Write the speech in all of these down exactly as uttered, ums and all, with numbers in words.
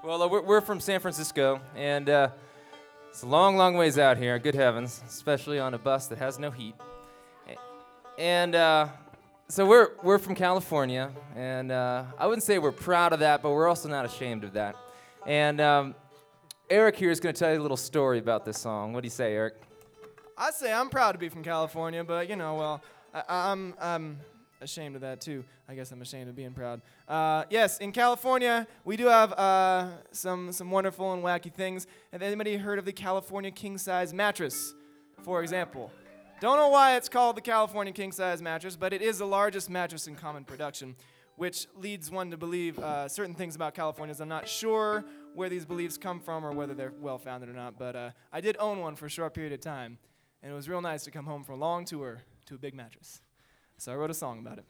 Well, uh, we're, we're from San Francisco, and uh, it's a long, long ways out here, good heavens, especially on a bus that has no heat. And uh, so we're, we're from California, and uh, I wouldn't say we're proud of that, but we're also not ashamed of that. And um, Eric here is going to tell you a little story about this song. What do you say, Eric? I'd say I'm proud to be from California, but, you know, well, I, I'm... I'm ashamed of that too. I guess I'm ashamed of being proud. Uh, yes, in California, we do have uh, some some wonderful and wacky things. Have anybody heard of the California king size mattress, for example? Don't know why it's called the California king size mattress, but it is the largest mattress in common production, which leads one to believe uh, certain things about Californians. I'm not sure where these beliefs come from or whether they're well-founded or not, but uh, I did own one for a short period of time, and it was real nice to come home from a long tour to a big mattress. So I wrote a song about it.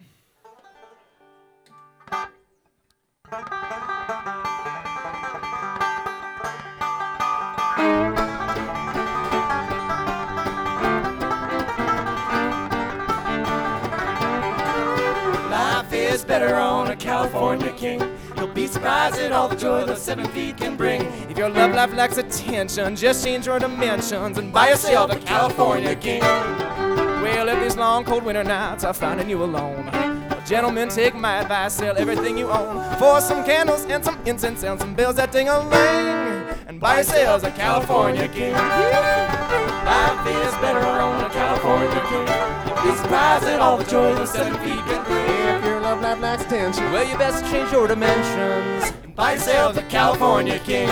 Life is better on a California king. You'll be surprised at all the joy the seven feet can bring. If your love life lacks attention, just change your dimensions and buy yourself a California king. Well, if these long, cold winter nights are finding you alone, well, gentlemen, take my advice, sell everything you own for some candles and some incense and some bells that ding-a-ling, and buy yourselves a California king. Life is better on a California king. You'll be surprised at all the joy the seven feet can bring. If your love life lacks attention, Well, you best change your dimensions. And buy yourselves a California king.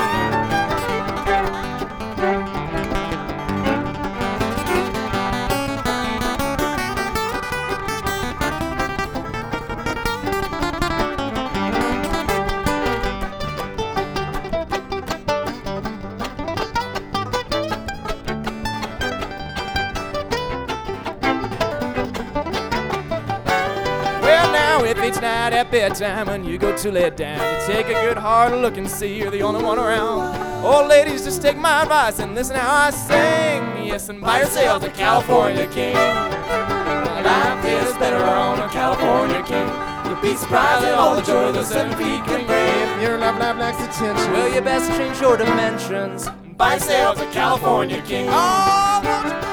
if each night at bedtime when you go to lay down, you take a good hard look and see you're the only one around. Old ladies, just take my advice and listen how I sing. Yes, and buy yourselves a California king. Life is better on a California king. You'll be surprised at all the joy the seven feet can bring. If your love life lacks attention, Well, you best change your dimensions. Buy yourselves a California king. oh, won't you?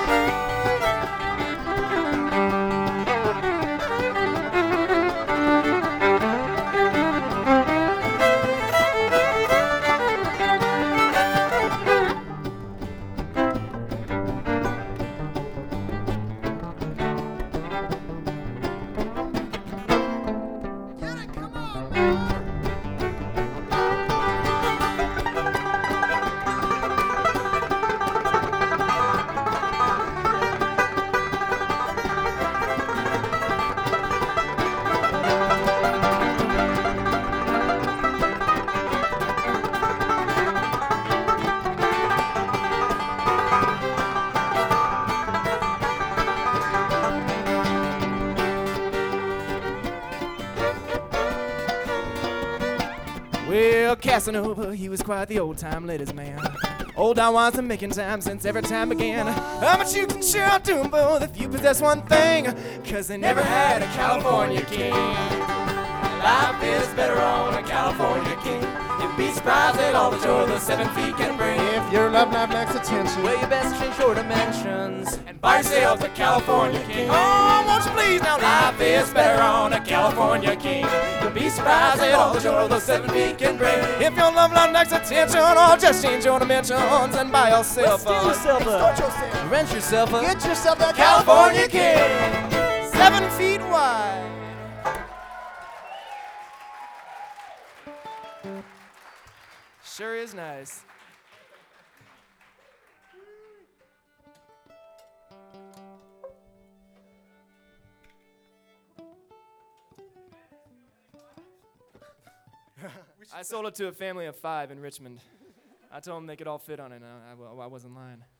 Well, Casanova, he was quite the old-time ladies man. Old Don Juan's been making time since every time began. Oh, but you can sure do them both if you possess one thing, 'cause they never had a California king. Life is better on a California king. You'd be surprised at all the joy the seven feet can bring. If your love life lacks attention, Well, you best change your dimensions. And buy yourselves a California king. oh, won't you please now? Life is better on a California king. You'll be surprised at all the joy the seven feet can bring. If your love life lacks attention, or just change your dimensions and buy yourself Steal a yourself a- Extort yourself. Rent yourself a... Get yourself a California king, seven feet wide. Sure is nice. I sold it to a family of five in Richmond. I told them they could all fit on it, and I, I, I wasn't lying.